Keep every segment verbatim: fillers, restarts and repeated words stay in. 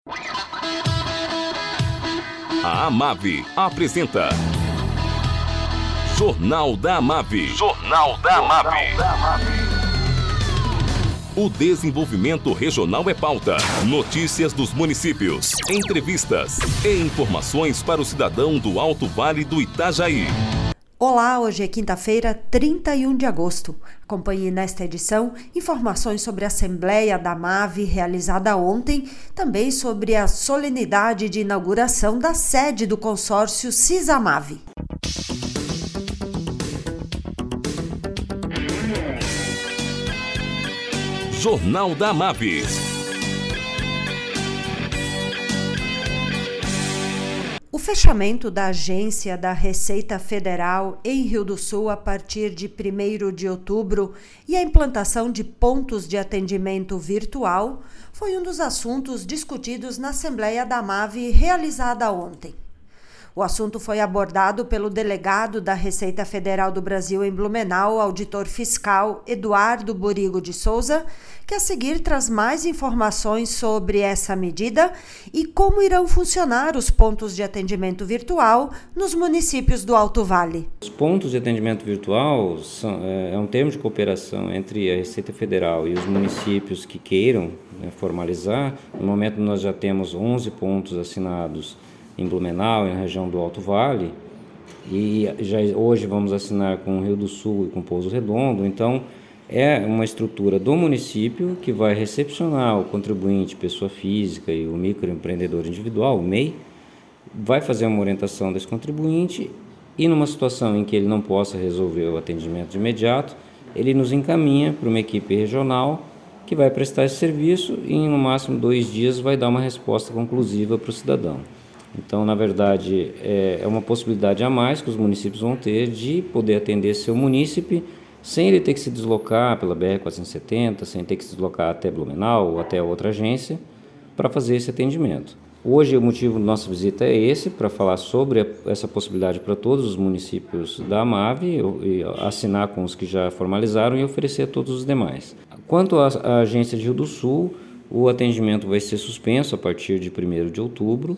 A Amave apresenta Jornal da Amave. Jornal da Amave. O desenvolvimento regional é pauta. Notícias dos municípios, entrevistas e informações para o cidadão do Alto Vale do Itajaí. Olá, hoje é quinta-feira, trinta e um de agosto. Acompanhe nesta edição informações sobre a Assembleia da Amave realizada ontem, também sobre a solenidade de inauguração da sede do consórcio CISAMAVE. Jornal da Amave. O fechamento da agência da Receita Federal em Rio do Sul a partir de primeiro de outubro e a implantação de pontos de atendimento virtual foi um dos assuntos discutidos na Assembleia da Amave realizada ontem. O assunto foi abordado pelo delegado da Receita Federal do Brasil em Blumenau, auditor fiscal Eduardo Borigo de Souza, que a seguir traz mais informações sobre essa medida e como irão funcionar os pontos de atendimento virtual nos municípios do Alto Vale. Os pontos de atendimento virtual são, é, é um termo de cooperação entre a Receita Federal e os municípios que queiram, né, formalizar. No momento nós já temos onze pontos assinados em Blumenau, na região do Alto Vale, e já hoje vamos assinar com o Rio do Sul e com Pouso Redondo. Então é uma estrutura do município que vai recepcionar o contribuinte, pessoa física e o microempreendedor individual, o M E I, vai fazer uma orientação desse contribuinte e numa situação em que ele não possa resolver o atendimento de imediato, ele nos encaminha para uma equipe regional que vai prestar esse serviço e em no máximo dois dias vai dar uma resposta conclusiva para o cidadão. Então, na verdade, é uma possibilidade a mais que os municípios vão ter de poder atender seu munícipe sem ele ter que se deslocar pela B R quatrocentos e setenta, sem ter que se deslocar até Blumenau ou até outra agência para fazer esse atendimento. Hoje, o motivo da nossa visita é esse, para falar sobre essa possibilidade para todos os municípios da Amave, e assinar com os que já formalizaram e oferecer a todos os demais. Quanto à agência de Rio do Sul, o atendimento vai ser suspenso a partir de primeiro de outubro,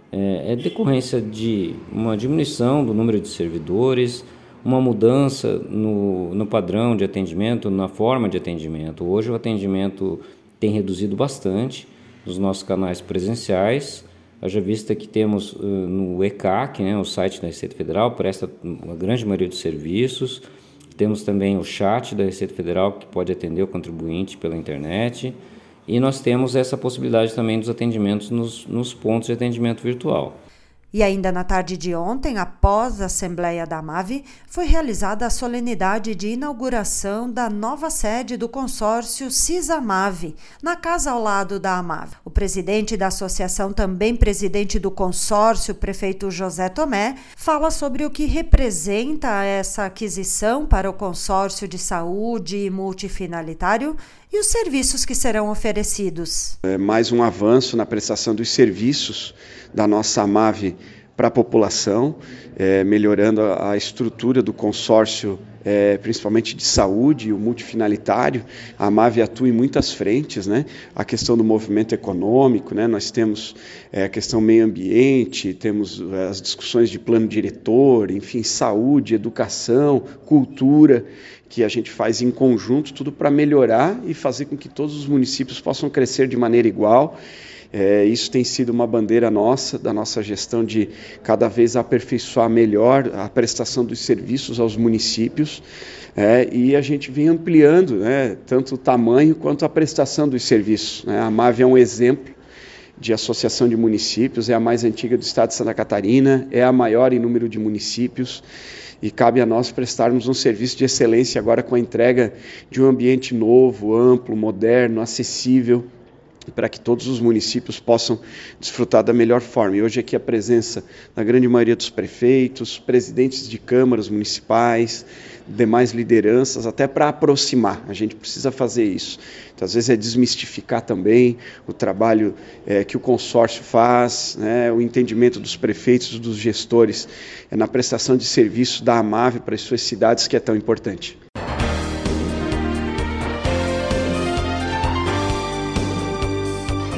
é decorrência de uma diminuição do número de servidores, uma mudança no, no padrão de atendimento, na forma de atendimento. Hoje o atendimento tem reduzido bastante nos nossos canais presenciais, haja vista que temos uh, no E C A C, né, o site da Receita Federal, presta uma grande maioria dos serviços. Temos também o chat da Receita Federal, que pode atender o contribuinte pela internet. E nós temos essa possibilidade também dos atendimentos nos, nos pontos de atendimento virtual. E ainda na tarde de ontem, após a Assembleia da Amave, foi realizada a solenidade de inauguração da nova sede do consórcio CISAMAVE, na casa ao lado da Amave. O presidente da associação, também presidente do consórcio, prefeito José Tomé, fala sobre o que representa essa aquisição para o consórcio de saúde multifinalitário e os serviços que serão oferecidos. É mais um avanço na prestação dos serviços da nossa Amave para a população, é, melhorando a, a estrutura do consórcio, é, principalmente de saúde e o multifinalitário. A Amave atua em muitas frentes, né? A questão do movimento econômico, né? Nós temos é, a questão meio ambiente, temos as discussões de plano diretor, enfim, saúde, educação, cultura, que a gente faz em conjunto, tudo para melhorar e fazer com que todos os municípios possam crescer de maneira igual. É, isso tem sido uma bandeira nossa, da nossa gestão, de cada vez aperfeiçoar melhor a prestação dos serviços aos municípios, é, e a gente vem ampliando, né, tanto o tamanho quanto a prestação dos serviços, né? A Amave é um exemplo de associação de municípios, é a mais antiga do estado de Santa Catarina, é a maior em número de municípios, e cabe a nós prestarmos um serviço de excelência agora com a entrega de um ambiente novo, amplo, moderno, acessível, para que todos os municípios possam desfrutar da melhor forma. E hoje aqui a presença da grande maioria dos prefeitos, presidentes de câmaras municipais, demais lideranças, até para aproximar. A gente precisa fazer isso. Então, às vezes é desmistificar também o trabalho é, que o consórcio faz, né, o entendimento dos prefeitos, dos gestores, é, na prestação de serviço da Amave para as suas cidades, que é tão importante.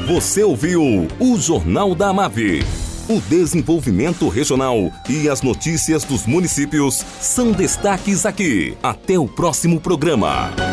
Você ouviu o Jornal da Amave. O desenvolvimento regional e as notícias dos municípios são destaques aqui. Até o próximo programa.